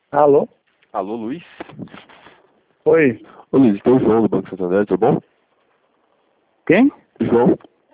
Alô? Alô, Luiz? Oi. Ô, Luiz, tem o João do Banco Santander, tudo bom? Quem? João?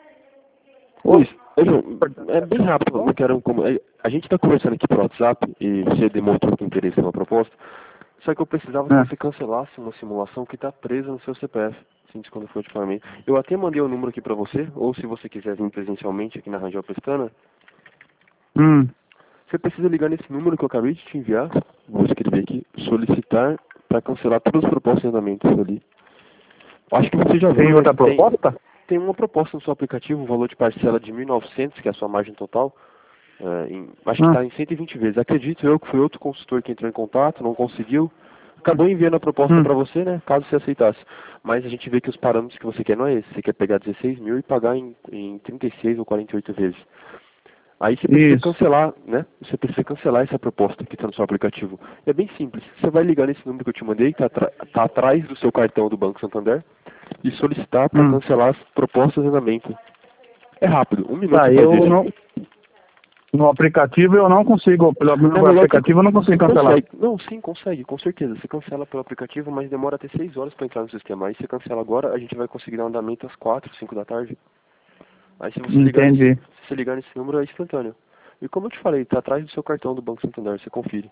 Oi. Luiz, João, é bem rápido, não quero... A gente está conversando aqui por WhatsApp e você demonstrou que interesse numa proposta, só que eu precisava que Ah. você cancelasse uma simulação que está presa no seu CPF, assim, quando foi de pagamento. Eu até mandei o número aqui para você, ou se você quiser vir presencialmente aqui na Rangel Pestana, Hum. você precisa ligar nesse número que eu acabei de te enviar, vou escrever aqui, solicitar para cancelar todas as propostas de andamento ali. Acho que você já viu, Tem né? outra proposta? Tem uma proposta no seu aplicativo, um valor de parcela de 1.900, que é a sua margem total. Acho que Ah. está em 120 vezes. Acredito eu que foi outro consultor que entrou em contato, não conseguiu. Acabou enviando a proposta para você, né? Caso você aceitasse. Mas a gente vê que os parâmetros que você quer não é esse. Você quer pegar 16 mil e pagar em 36 ou 48 vezes. Aí você precisa Isso. cancelar, né? Você precisa cancelar essa proposta que está no seu aplicativo. É bem simples. Você vai ligar nesse número que eu te mandei, que tá atrás do seu cartão do Banco Santander, e solicitar para Hum. cancelar as propostas de andamento. É rápido, 1 minuto Tá, você faz eu isso. não... No aplicativo eu não consigo, pelo Na meu verdade, aplicativo eu não você consigo cancelar. consegue. Não, sim, consegue, com certeza. Você cancela pelo aplicativo, mas demora até 6 horas para entrar no sistema. Aí você cancela agora, a gente vai conseguir dar andamento às 4, 5 da tarde. Aí se você ligar nesse, Entendi. se você ligar nesse número é instantâneo. E como eu te falei, tá atrás do seu cartão do Banco Santander, você confere.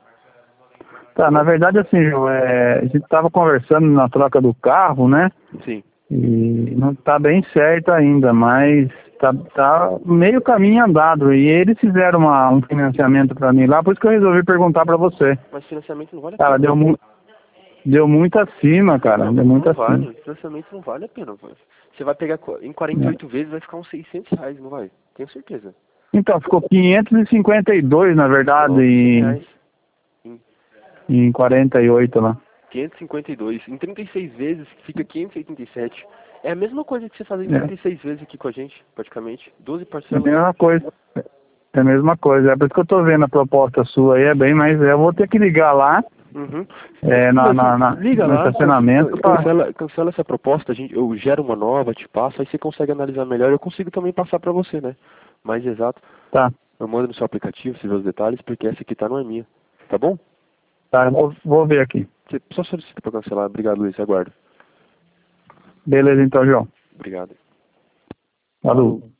Tá Tá, na bom? verdade assim, João, a gente tava conversando na troca do carro, né? Sim. E não tá bem certo ainda, mas tá meio caminho andado. E eles fizeram um financiamento para mim lá, por isso que eu resolvi perguntar para você. Mas financiamento não vale a Cara, pena. deu muito acima, cara. Não, Deu muito não acima. vale. Financiamento não vale a pena. Você vai pegar em 48 vezes, vai ficar uns R$ 600, não vai? Tenho certeza. Então, ficou 552, na verdade, Não, R$ 100. Em em 48 lá. 552. Em 36 vezes fica 587. É a mesma coisa que você fazer em É, 36 vezes aqui com a gente, praticamente. 12 é a parcelas. mesma coisa. É a mesma coisa. É por isso que eu tô vendo a proposta sua aí, é bem, mas eu vou ter que ligar lá, Uhum. Mas, liga no lá, estacionamento pra... cancela essa proposta, eu gero uma nova, te passo, aí você consegue analisar melhor. Eu consigo também passar pra você, né? Mais exato. Tá, Eu mando no seu aplicativo, você vê os detalhes, porque essa aqui tá não é minha. Tá bom? tá, eu vou ver aqui. Você só solicita pra cancelar. Obrigado, Luiz. Aguardo. Beleza então, João. Obrigado. Falou.